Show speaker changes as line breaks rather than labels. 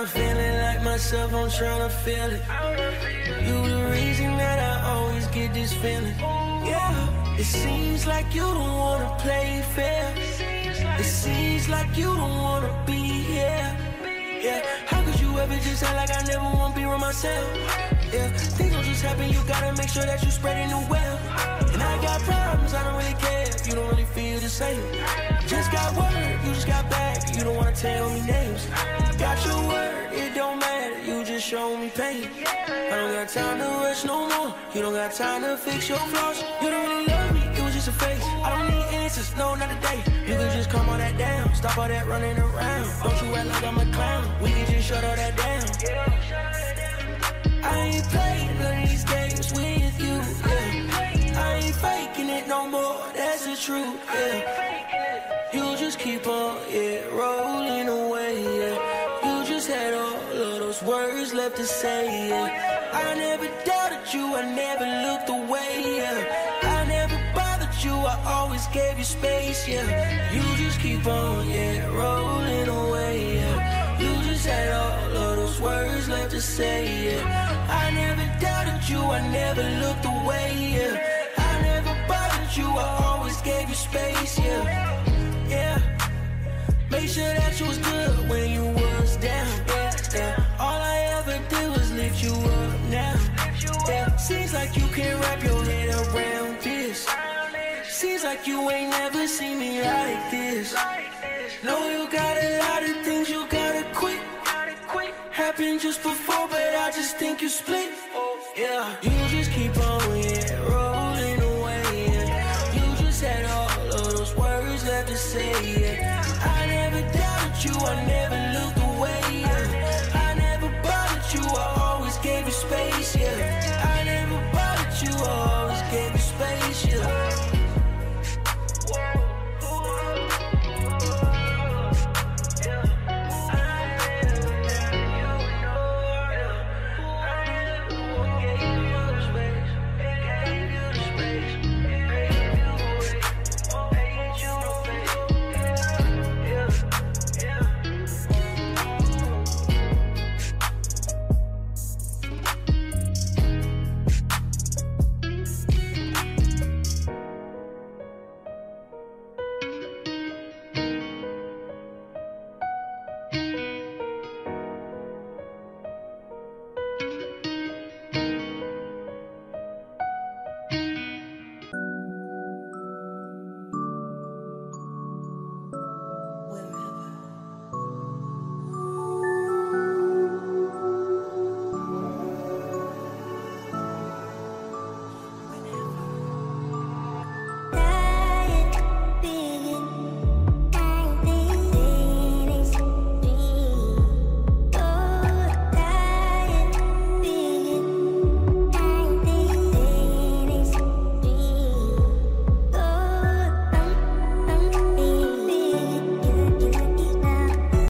feeling like myself, I'm tryna feel it. You the reason that I always get this feeling. Yeah, it seems like you don't wanna play fair. It seems like you don't wanna be here. Yeah, how could you ever just act like I never wanna be around myself? Yeah, things don't just happen, you gotta make sure that you spreading the wealth. And I got problems, I don't really care if you don't really feel the same. Just got word, you just got back, you don't wanna tell me names. Got your word, it don't matter, you just show me pain. I don't got time to rush no more, you don't got time to fix your flaws. You don't really love me, it was just a face. I don't need answers, no, not today. You can just calm all that down, stop all that running around. Don't you act like I'm a clown, we can just shut all that down. I ain't playing none of these games with you, yeah. I ain't faking it no more, that's the truth, yeah. You just keep on, yeah, rolling away, yeah. You just had all of those words left to say, yeah. I never doubted you, I never looked away, yeah. I never bothered you, I always gave you space, yeah. You just keep on, yeah, rolling away, yeah. You just had all of those words left to say, yeah. I never doubted you, I never looked away, yeah. I never bothered you, I always gave you space, yeah. Yeah. Make sure that you was good when you was down, yeah, yeah. All I ever did was lift you up now, yeah. Seems like you can't wrap your head around this. Seems like you ain't never seen me like this. Know you got a lot of things you gotta quit. Happened just before, but I just think you split. Yeah, you just keep on, yeah, rolling away, yeah. You just had all of those words left to say, yeah. I never doubted you, I never